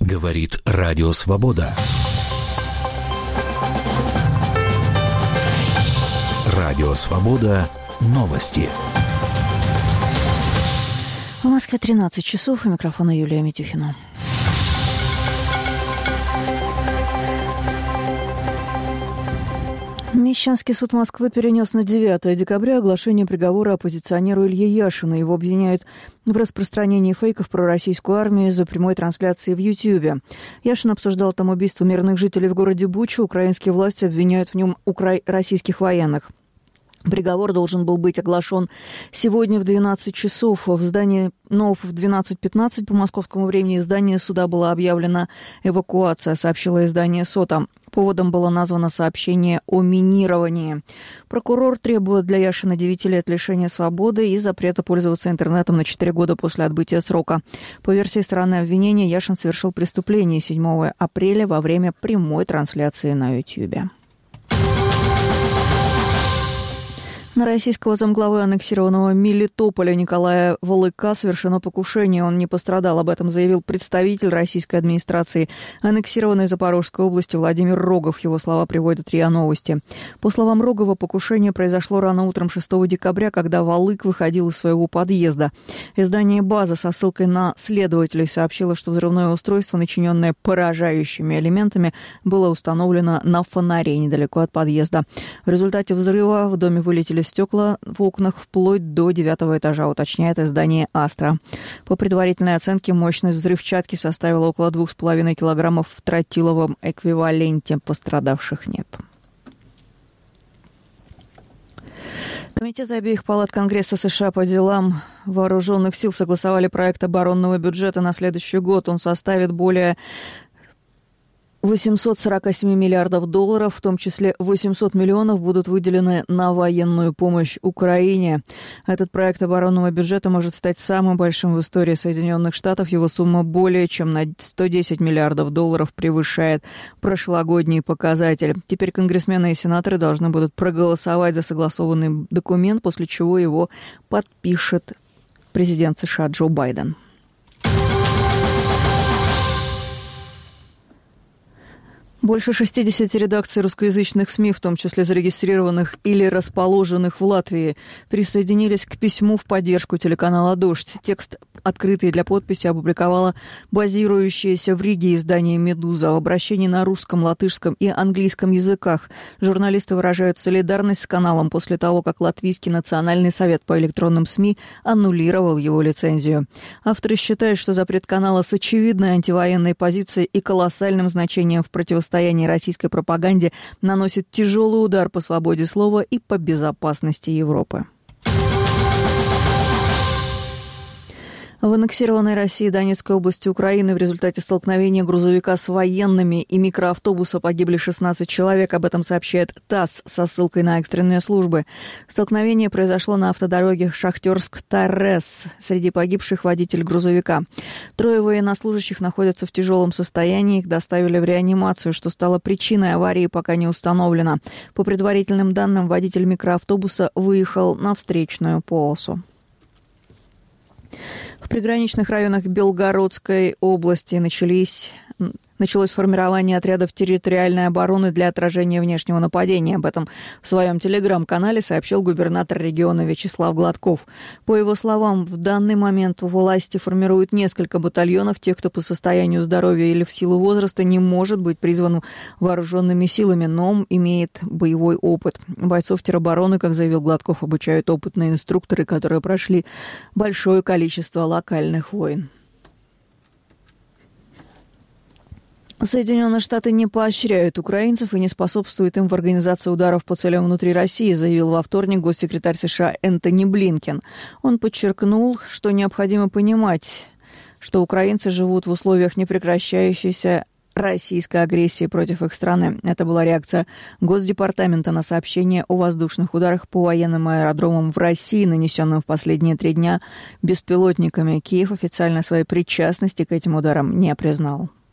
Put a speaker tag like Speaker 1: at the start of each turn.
Speaker 1: Говорит Радио Свобода. Радио Свобода. Новости.
Speaker 2: В Москве 13 часов. У микрофона Юлия Митюхина. Мещанский суд Москвы перенес на 9 декабря оглашение приговора оппозиционеру Илье Яшину. Его обвиняют в распространении фейков про российскую армию из-за прямой трансляции в Ютьюбе. Яшин обсуждал там убийство мирных жителей в городе Буча. Украинские власти обвиняют в нем российских военных. Приговор должен был быть оглашен сегодня в 12 часов. В здании НОВ в 12:15 по московскому времени из здания суда была объявлена эвакуация, сообщило издание СОТА. Поводом было названо сообщение о минировании. Прокурор требует для Яшина 9 лет лишения свободы и запрета пользоваться интернетом на 4 года после отбытия срока. По версии стороны обвинения, Яшин совершил преступление 7 апреля во время прямой трансляции на Ютьюбе. На российского замглавы аннексированного Мелитополя Николая Волыка совершено покушение. Он не пострадал. Об этом заявил представитель российской администрации аннексированной Запорожской области Владимир Рогов. Его слова приводят РИА Новости. По словам Рогова, покушение произошло рано утром 6 декабря, когда Волык выходил из своего подъезда. Издание «База» со ссылкой на следователей сообщило, что взрывное устройство, начиненное поражающими элементами, было установлено на фонаре недалеко от подъезда. В результате взрыва в доме вылетели стекла в окнах вплоть до 9 этажа, уточняет издание «Астра». По предварительной оценке, мощность взрывчатки составила около 2,5 килограммов в тротиловом эквиваленте. Пострадавших нет. Комитеты обеих палат Конгресса США по делам вооруженных сил согласовали проект оборонного бюджета на следующий год. Он составит более 847 миллиардов долларов, в том числе 800 миллионов будут выделены на военную помощь Украине. Этот проект оборонного бюджета может стать самым большим в истории Соединенных Штатов. Его сумма более чем на 110 миллиардов долларов превышает прошлогодний показатель. Теперь конгрессмены и сенаторы должны будут проголосовать за согласованный документ, после чего его подпишет президент США Джо Байден. Больше 60 редакций русскоязычных СМИ, в том числе зарегистрированных или расположенных в Латвии, присоединились к письму в поддержку телеканала «Дождь». Текст, открытый для подписи, опубликовала базирующееся в Риге издание «Медуза». В обращении на русском, латышском и английском языках журналисты выражают солидарность с каналом после того, как Латвийский национальный совет по электронным СМИ аннулировал его лицензию. Авторы считают, что запрет канала с очевидной антивоенной позицией и колоссальным значением в противостоянии российской пропаганде наносит тяжелый удар по свободе слова и по безопасности Европы. В аннексированной России Донецкой области Украины в результате столкновения грузовика с военными и микроавтобуса погибли 16 человек. Об этом сообщает ТАСС со ссылкой на экстренные службы. Столкновение произошло на автодороге Шахтерск-Торрес. Среди погибших водитель грузовика. 3 военнослужащих находятся в тяжелом состоянии. Их доставили в реанимацию. Что стало причиной аварии, пока не установлено. По предварительным данным, водитель микроавтобуса выехал на встречную полосу. В приграничных районах Белгородской области началось формирование отрядов территориальной обороны для отражения внешнего нападения. Об этом в своем телеграм-канале сообщил губернатор региона Вячеслав Гладков. По его словам, в данный момент власти формируют несколько батальонов. Тех, кто по состоянию здоровья или в силу возраста не может быть призван вооруженными силами, но имеет боевой опыт. Бойцов теробороны, как заявил Гладков, обучают опытные инструкторы, которые прошли большое количество локальных войн. Соединенные Штаты не поощряют украинцев и не способствуют им в организации ударов по целям внутри России, заявил во вторник госсекретарь США Энтони Блинкен. Он подчеркнул, что необходимо понимать, что украинцы живут в условиях непрекращающейся российской агрессии против их страны. Это была реакция Госдепартамента на сообщение о воздушных ударах по военным аэродромам в России, нанесенным в последние 3 дня беспилотниками. Киев официально своей причастности к этим ударам не признал.